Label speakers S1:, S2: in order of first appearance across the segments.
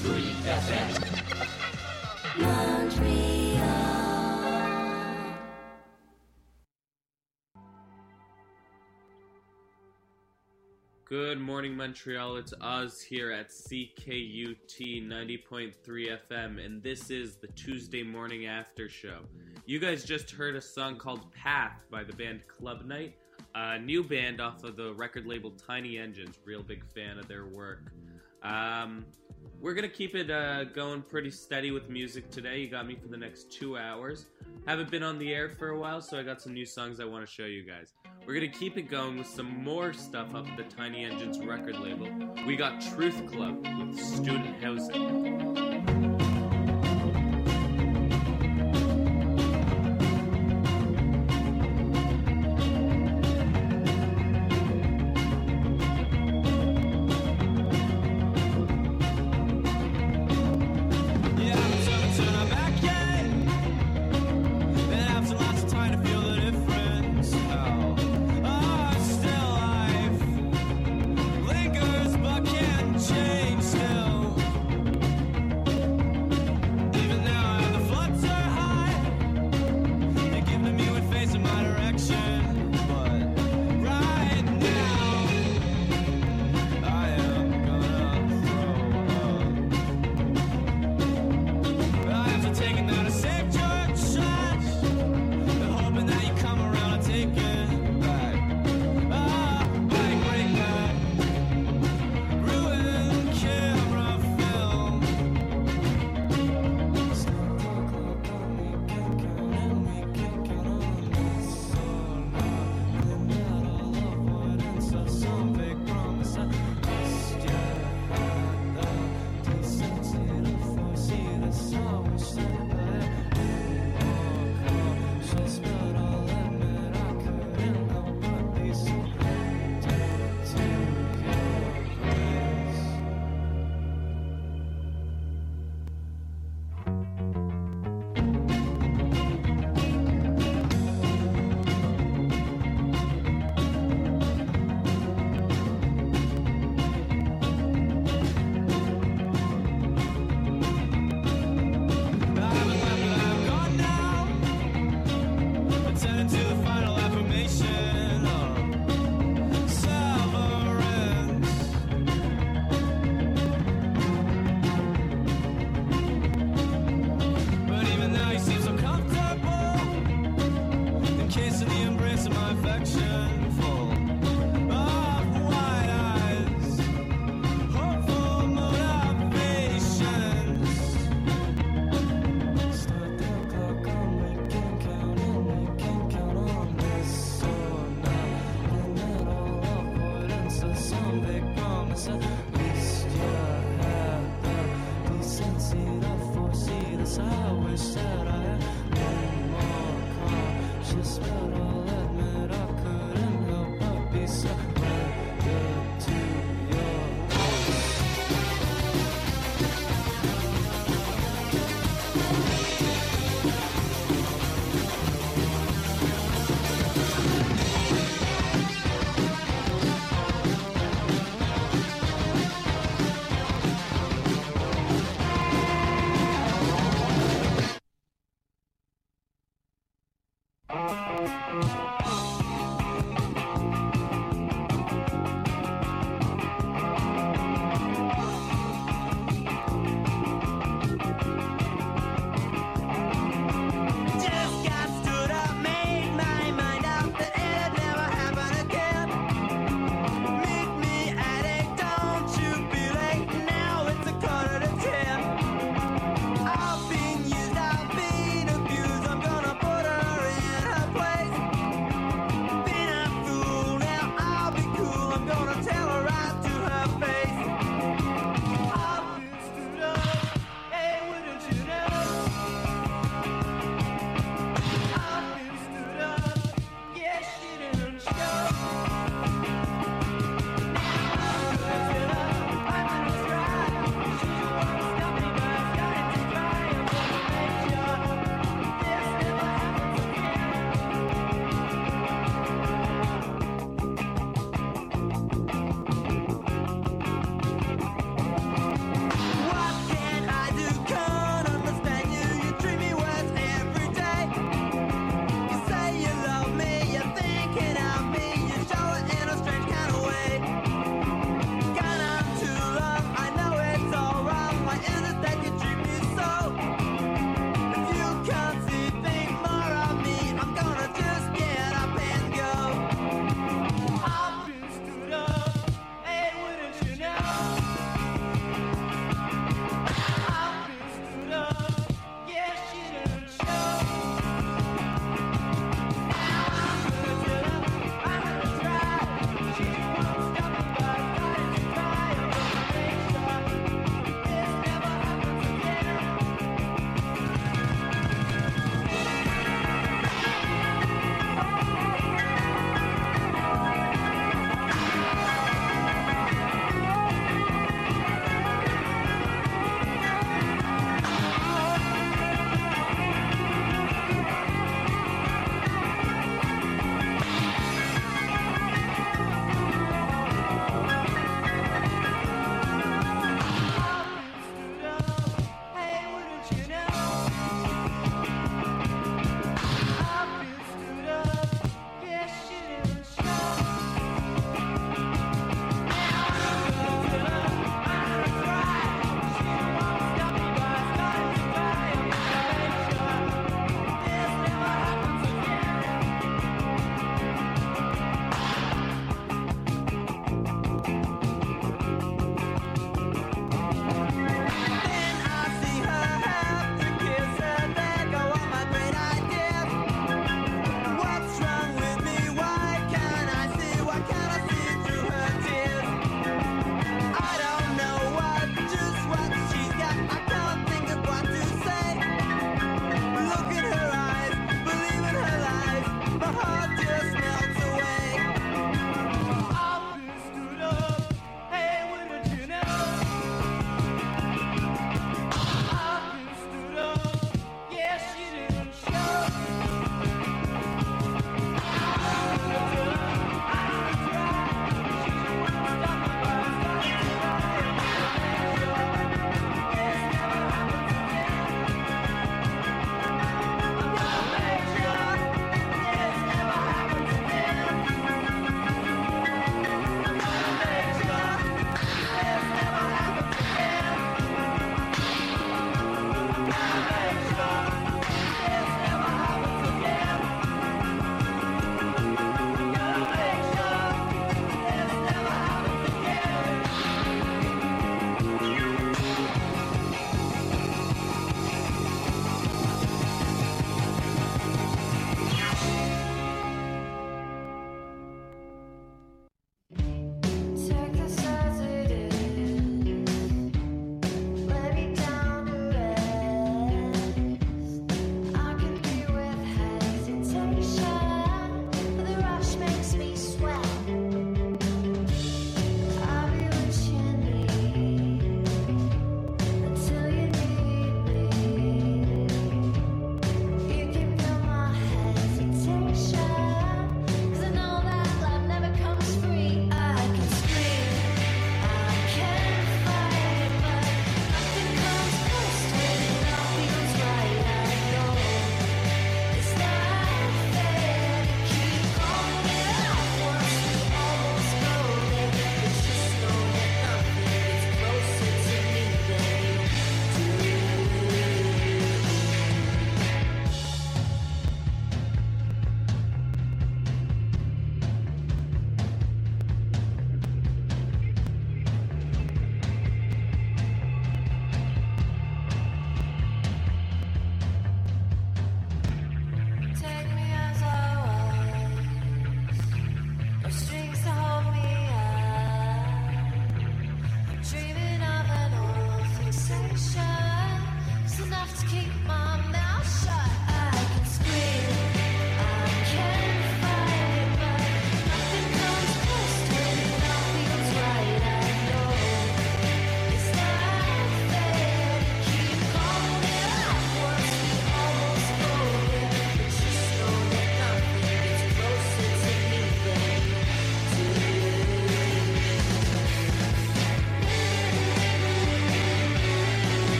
S1: Good morning, Montreal. It's Oz here at CKUT 90.3 FM, and this is the Tuesday morning after show. You guys just heard a song called Path by the band Club Night, a new band off of the record label Tiny Engines. Real big fan of their work. We're going to keep it going pretty steady with music today. You got me for the next 2 hours. Haven't been on the air for a while, so I got some new songs I want to show you guys. We're going to keep it going with some more stuff off the Tiny Engines record label. We got Truth Club with Student Housing.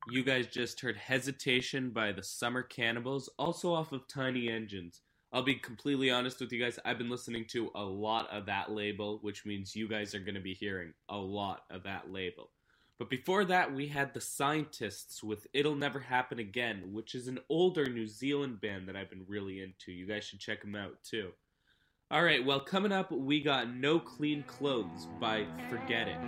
S1: You guys just heard Hesitation by the Summer Cannibals, also off of Tiny Engines. I'll be completely honest with you guys, I've been listening to a lot of that label, which means you guys are going to be hearing a lot of that label. But before that, we had The Scientists with It'll Never Happen Again, which is an older New Zealand band that I've been really into. You guys should check them out, too. Alright, well, coming up, we got No Clean Clothes by Forget It.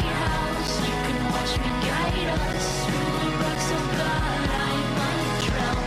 S2: Guide us through the rocks of God, I might drown.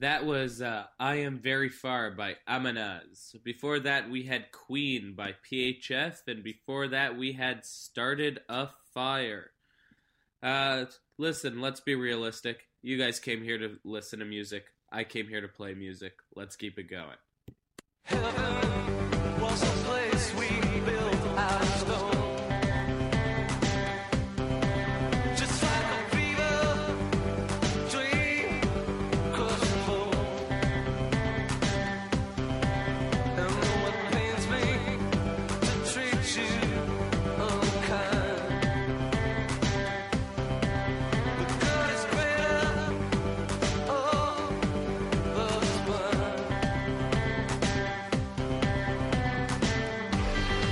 S1: That was I Am Very Far by Amanaz. Before that, we had Queen by PHF, and before that, we had Started a Fire. Listen, let's be realistic. You guys came here to listen to music. I came here to play music. Let's keep it going.
S2: Heaven was a place we built out of stone. Just like a fever dream across the floor. And though it pains me to treat you unkind, the good is greater. Oh, love is blind.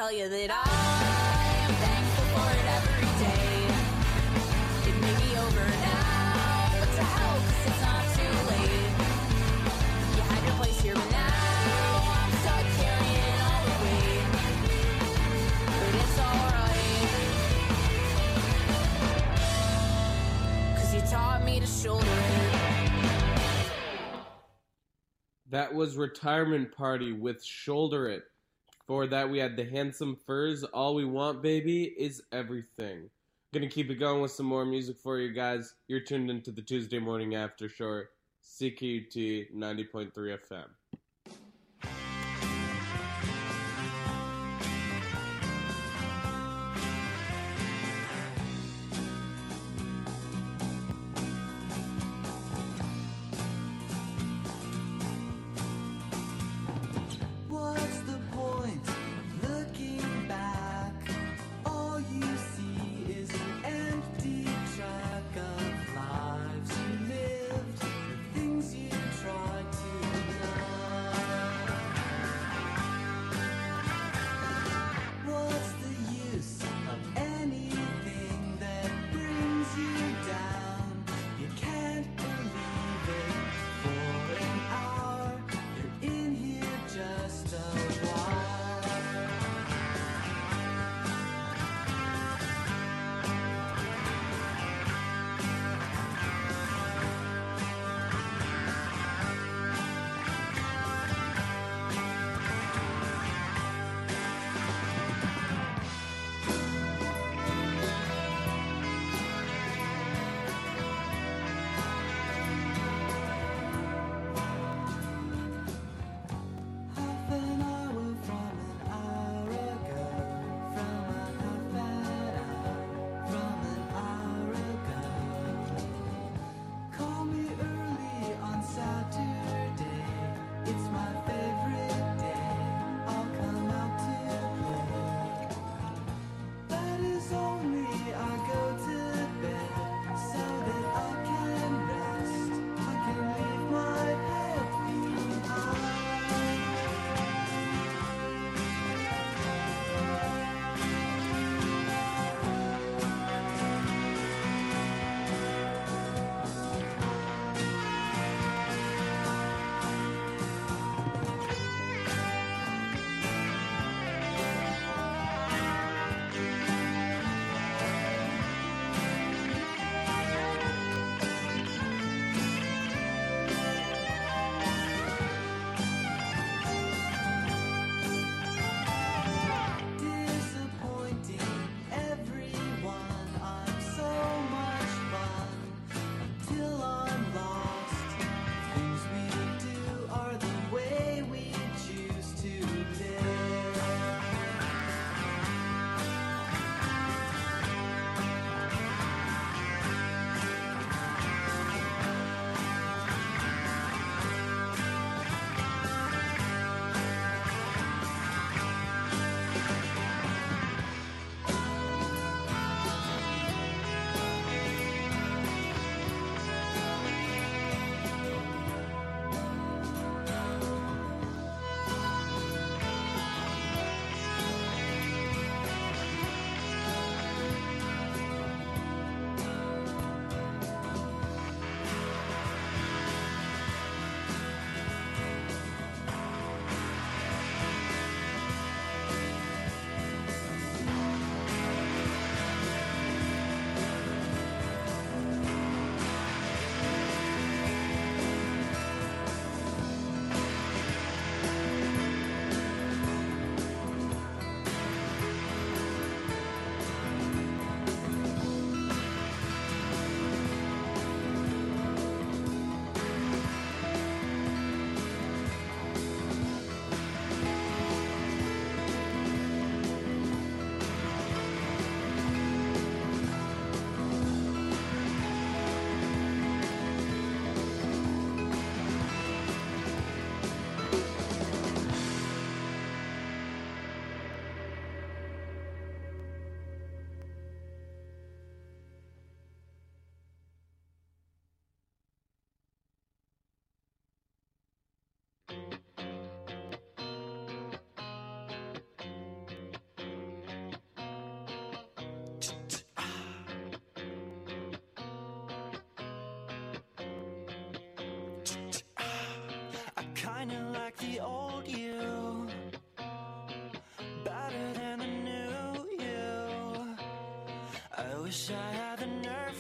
S3: tell you that I am thankful for it every day. It may be over now, but to hell, 'cause it's not too late. You had your place here, but now I'm stuck carrying all the weight. But it's alright, 'cause you taught me to shoulder it.
S1: That was Retirement Party with Shoulder It. Before that, we had the Handsome Furs. All We Want, Baby, is Everything. Gonna keep it going with some more music for you guys. You're tuned into the Tuesday Morning After Show, CKUT 90.3 FM.
S2: What's the point of looking back? All you see is an empty track of lives you lived, the things you tried to deny.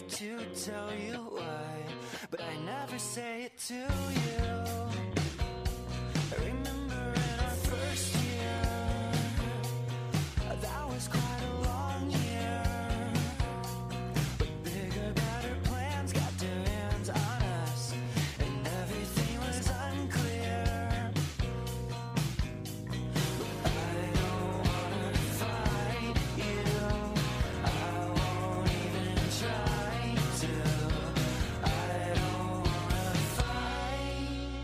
S2: nerve to tell you why, but I never say it to you. I remember in our first year, that was quite a long year. But bigger, better plans got their hands on us, and everything was unclear. But I don't wanna fight you. I won't even try to. I don't wanna fight.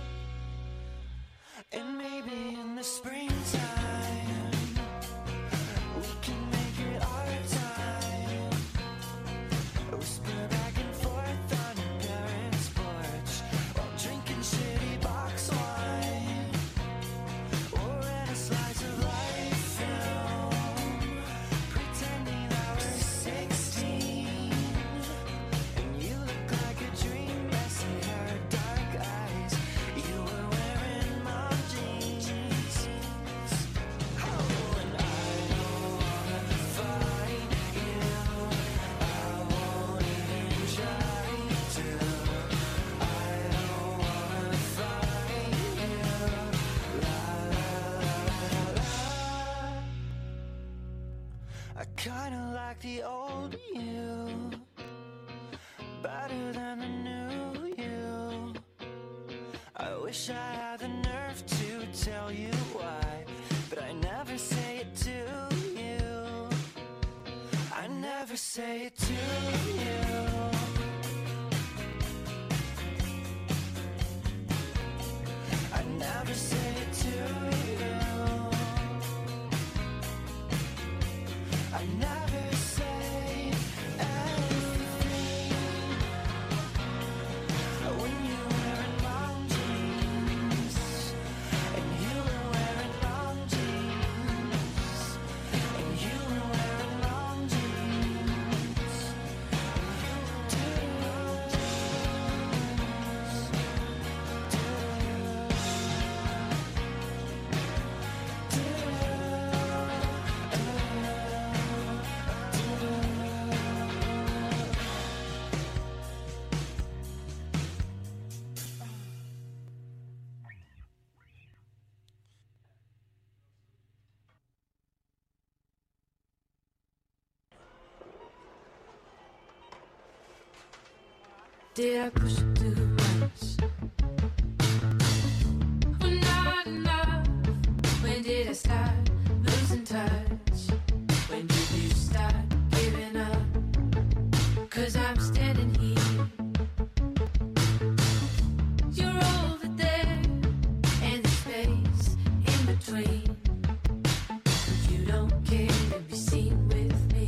S2: And maybe in the springtime, we can make it our time. Whisper back and forth on your parents' porch while drinking shitty box wine. Or in a slice of life film, pretending that we're 16. And you look like a dream, messy hair, dark eyes. You were wearing mom jeans. Oh, and I don't wanna fight you. I won't even try to. I don't wanna fight you. La la la la. I kinda like the old you, better than the new you. I wish I had the nerve to tell you why, but I never say it to you. I never say it to you. I never say it to you. I never say anything. When you were wearing mom jeans, and you were wearing mom jeans, and you were wearing mom jeans.
S3: Did I push it too much? Or not enough? When did I start losing touch? When did you start giving up? 'Cause I'm standing here, you're over there, and the space in between. You don't care to be seen with me.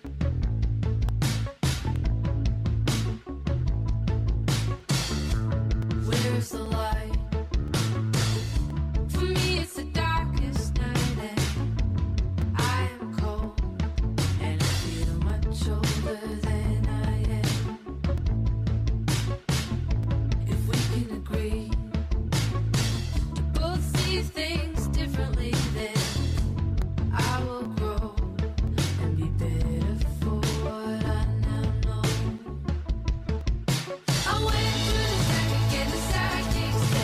S3: Where's the light? For me, it's the darkest night, and I am cold, and I feel much older than I am. If we can agree to both see things differently, then I will grow and be better for what I now know. I went through the traffic and the sidekicks.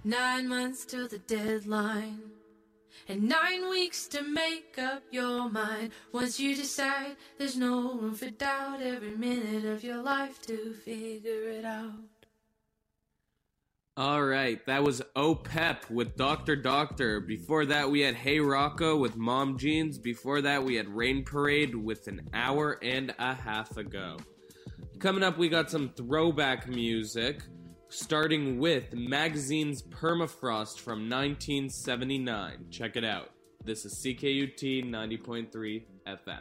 S4: 9 months till the deadline, and 9 weeks to make up your mind. Once you decide, there's no room for doubt. Every minute of your life to figure it out.
S1: Alright, that was OPEP with Dr. Doctor. Before that, we had Hey Rocco with Mom Jeans. Before that, we had Rain Parade with An Hour and a Half Ago. Coming up, we got some throwback music, starting with Magazine's Permafrost from 1979. Check it out. This is CKUT 90.3 FM.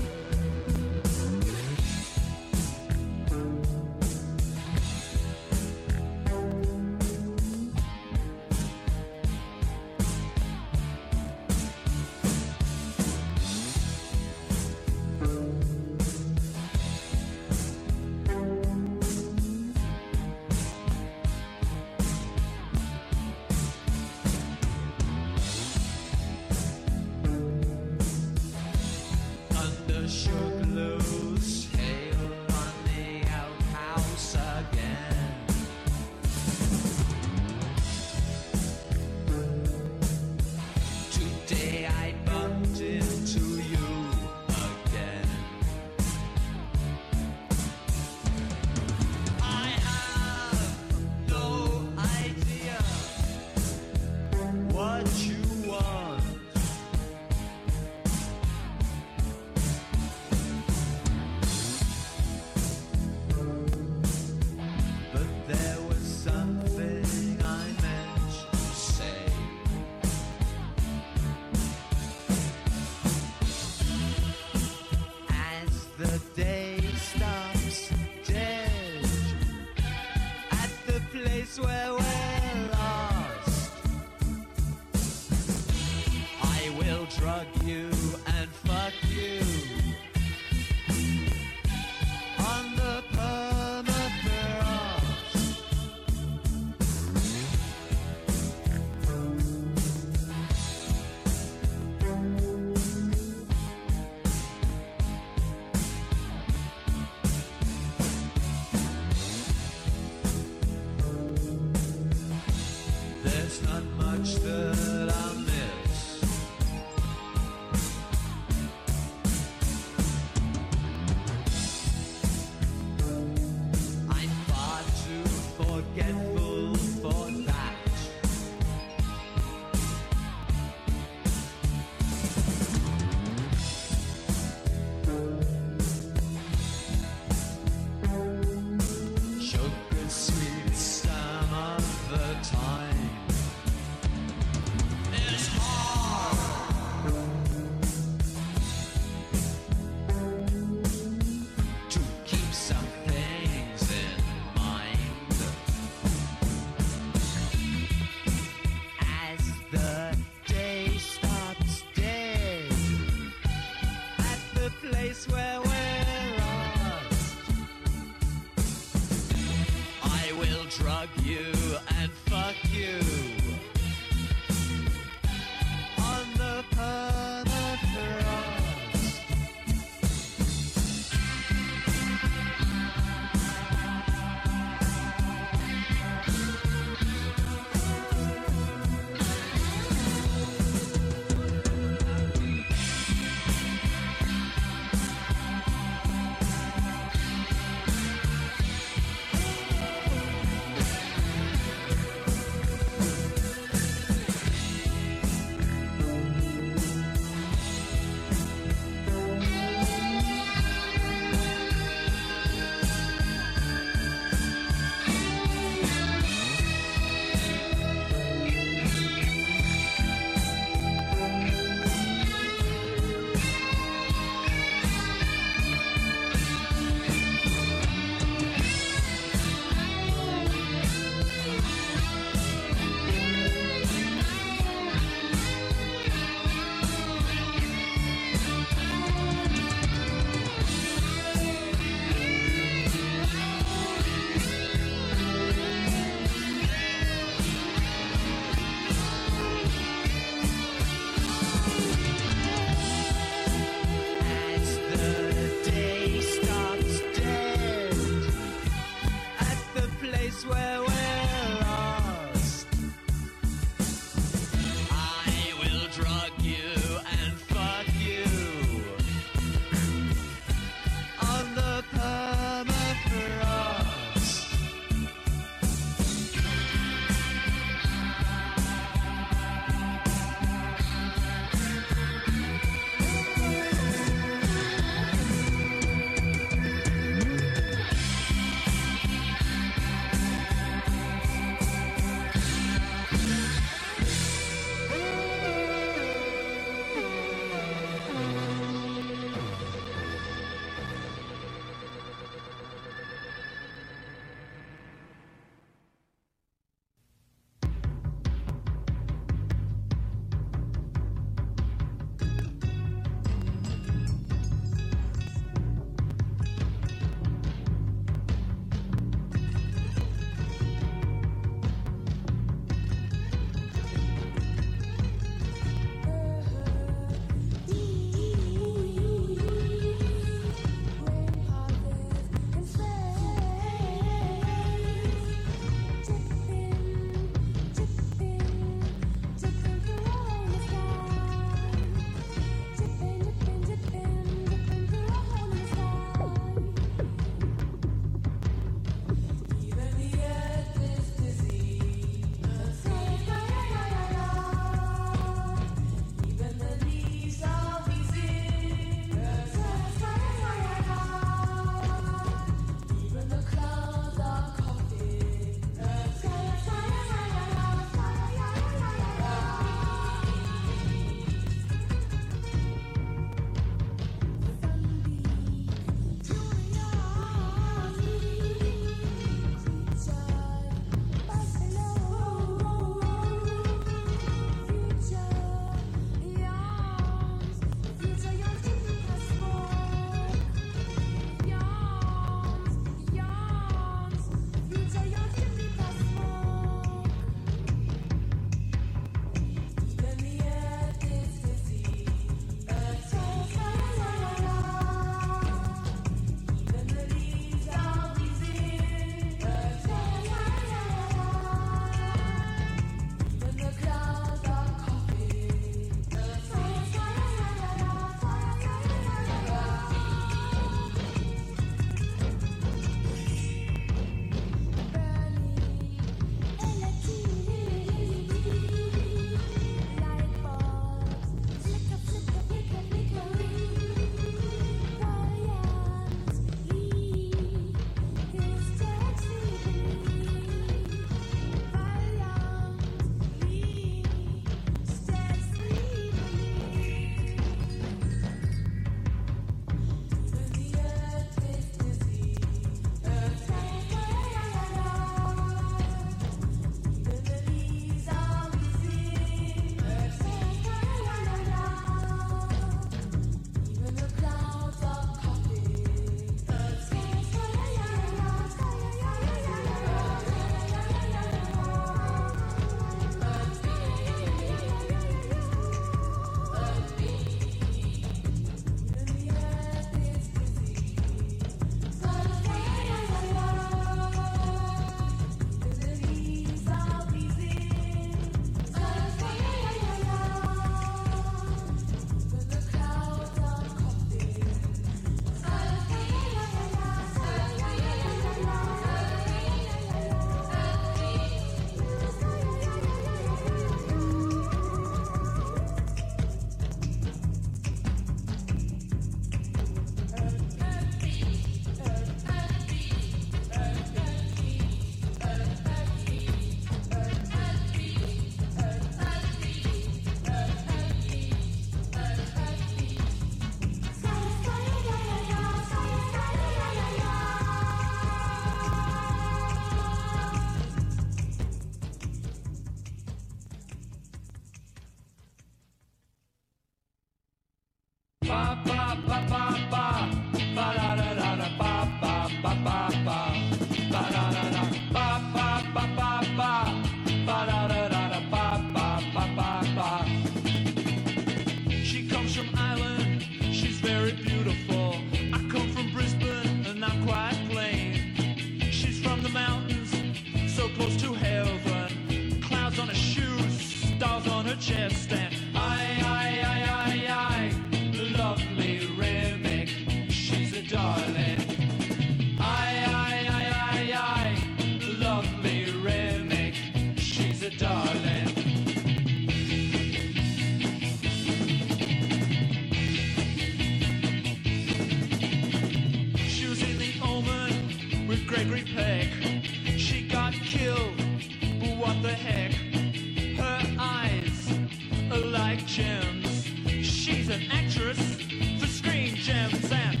S5: Gregory Peck. She got killed, but what the heck? Her eyes are like gems. She's an actress for Screen Gems. And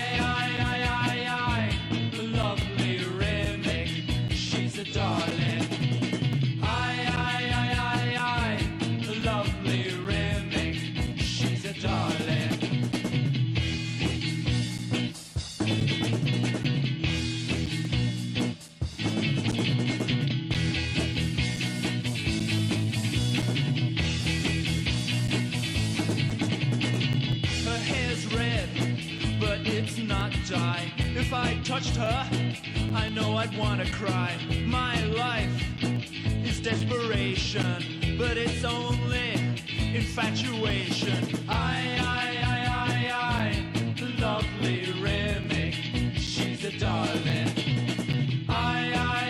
S5: I, lovely Remick. She's a darling. I, lovely Remick. She's a darling. Her hair's red, but it's not dye. If I touched her, I know I'd wanna cry. My life is desperation, but it's only infatuation. I, lovely Remick. She's a darling. I,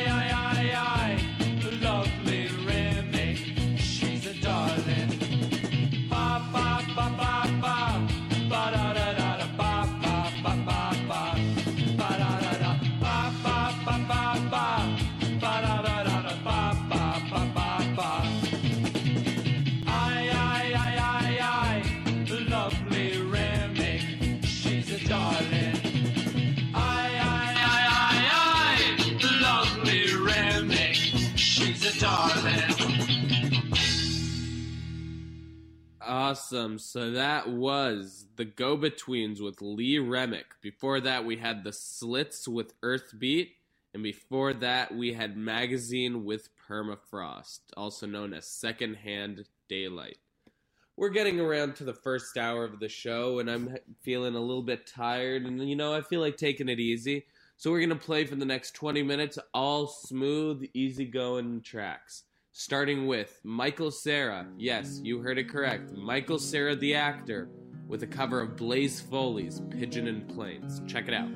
S5: lovely Remick. She's a darling. Ba ba ba ba ba ba da da da da ba ba ba ba ba ba da da da ba ba ba ba ba ba da da da da ba ba ba ba ba. I, lovely Remick. She's a darling. I, lovely Remick. She's a darling.
S1: Awesome. So that was the Go-Betweens with Lee Remick. Before that, we had the Slits with Earthbeat. And before that, we had Magazine with Permafrost, also known as Secondhand Daylight. We're getting around to the first hour of the show, and I'm feeling a little bit tired. And, I feel like taking it easy. So we're going to play for the next 20 minutes all smooth, easygoing tracks. Starting with Michael Cera. Yes, you heard it correct. Michael Cera, the actor, with a cover of Blaze Foley's Pigeon and Plains. Check it out.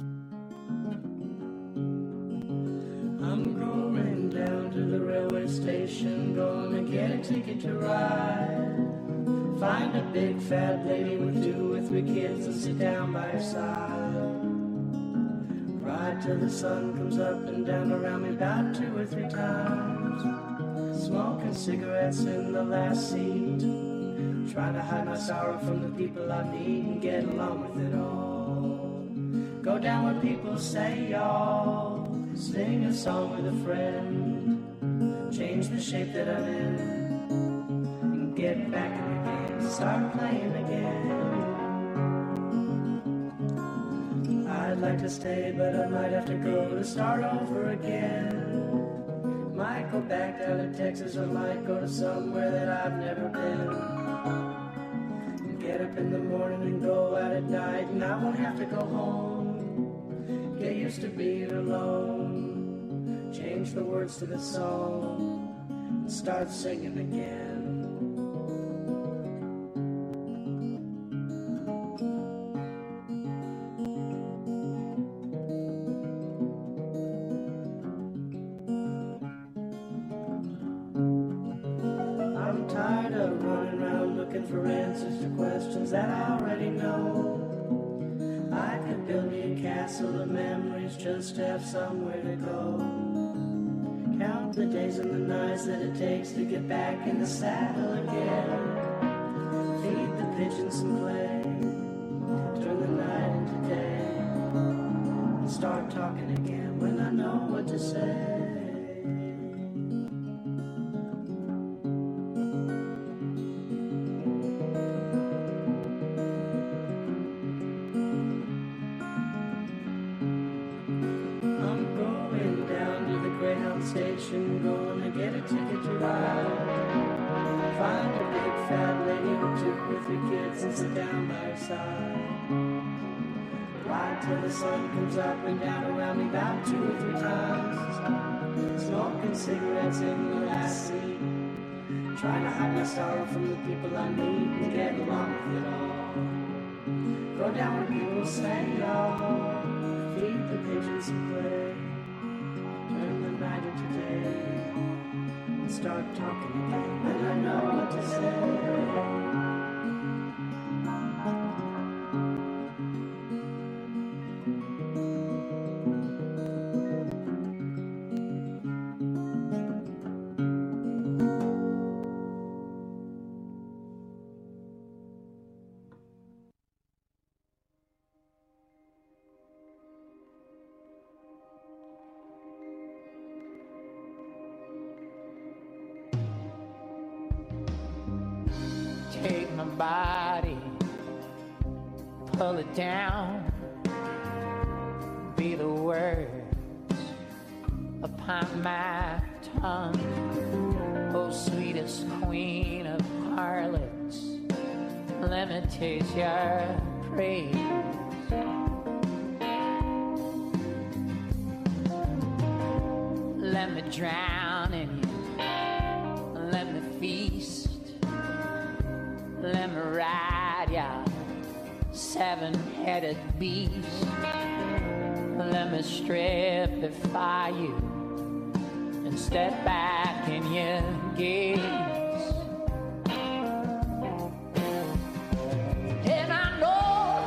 S6: I'm going down to the railway station, gonna get a ticket to ride. Find a big fat lady with 2 or 3 kids and sit down by her side. Ride till the sun comes up and down around me about 2 or 3 times. Smoking cigarettes in the last seat, trying to hide my sorrow from the people I meet and get along with it all. Go down where people say y'all, sing a song with a friend, change the shape that I'm in, and get back in the game, start playing again. I'd like to stay, but I might have to go to start over again. Might go back down to Texas, or might go to somewhere that I've never been. And get up in the morning and go out at night, and I won't have to go home. Get used to being alone, change the words to the song, and start singing again. I'm tired of running around looking for answers to questions that I already know. I could build me a castle of memories just to have somewhere to go. Count the days and the nights that it takes to get back in the saddle again. Feed the pigeons some clay, turn the night into day, and start talking again when I know what to say. Station, gonna get a ticket to ride. Find a big fat lady with 2 or 3 kids and sit down by her side. Ride till the sun comes up and down around me about 2 or 3 times. Smoking cigarettes in the last seat, trying to hide my sorrow from the people I meet and get along with it all. Go down where people say y'all, feed the pigeons some play, night into day, and start talking again when I know what to say. body, pull it down, be the words upon my tongue. Oh, sweetest queen of harlots, let me taste your praise. Let me drown in you, let me feast, let me ride ya seven-headed beast. Let me stripify you and step back in your gaze. And I know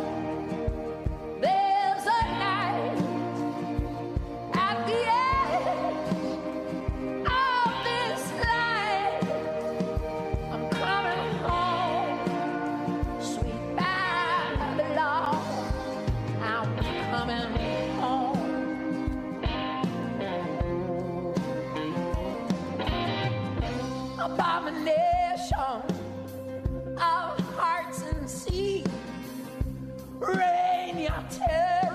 S6: there's a night at the end of this life. I'm coming home, sweet Babylon. I'm coming home. Abomination of hearts and sea, rain your terror